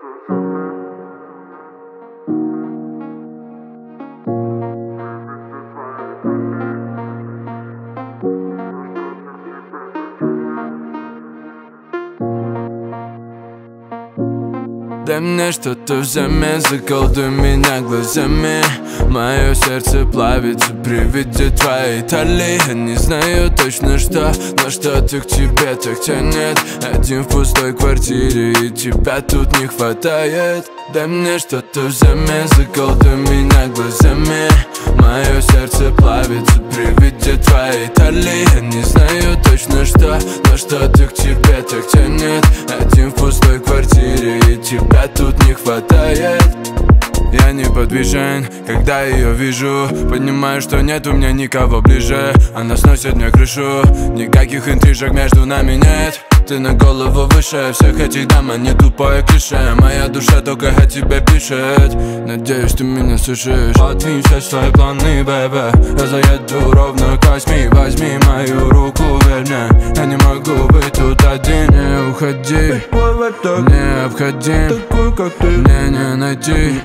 Дай мне что-то взамен, заколдуй меня глазами. Мое сердце плавится при виде твоей талии. Я не знаю точно что, но что-то к тебе так тянет. Один в пустой квартире, и тебя тут не хватает. Дай мне что-то взамен, заколдуй меня глазами. Мое сердце плавится при виде твоей талии. Я не знаю точно что, но что-то к тебе так тянет. Один в пустой квартире, и тебя тут не хватает. Я неподвижен, когда ее вижу. Понимаю, что нет у меня никого ближе. Она сносит мне крышу, никаких интрижек между нами нет. Ты на голову выше всех этих дам, а не тупое клише. Моя душа только о тебе пишет. Надеюсь, ты меня слышишь. Отвинь все свои планы, бэбэ. Я заеду ровно к 8. Возьми мою руку, верь мне. Я не могу быть тут один. Не уходи, необходим. Мне не найти.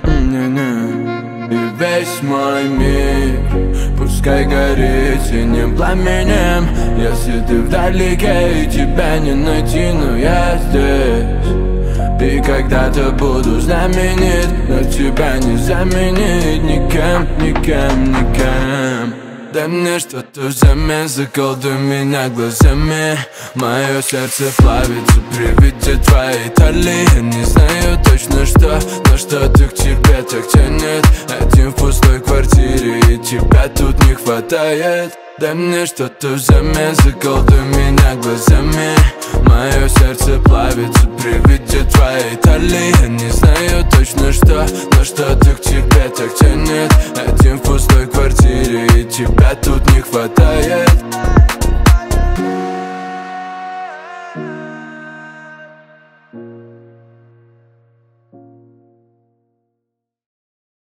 И весь мой мир пускай горит синим пламенем. Если ты вдалеке и тебя не найти, но я здесь. И когда-то буду знаменит, но тебя не заменить никем, никем, никем. Дай мне что-то взамен, заколдуй меня глазами. Мое сердце плавится при виде твоей талии. Я не знаю точно что, но что-то к тебе так тянет. Один в пустой квартире, и тебя тут не хватает. Дай мне что-то взамен, заколдуй меня глазами. Мое сердце плавится при виде твоей талии. Я не знаю точно что, но что-то к тебе так тянет. Один в пустой квартире, и тебя тут не хватает.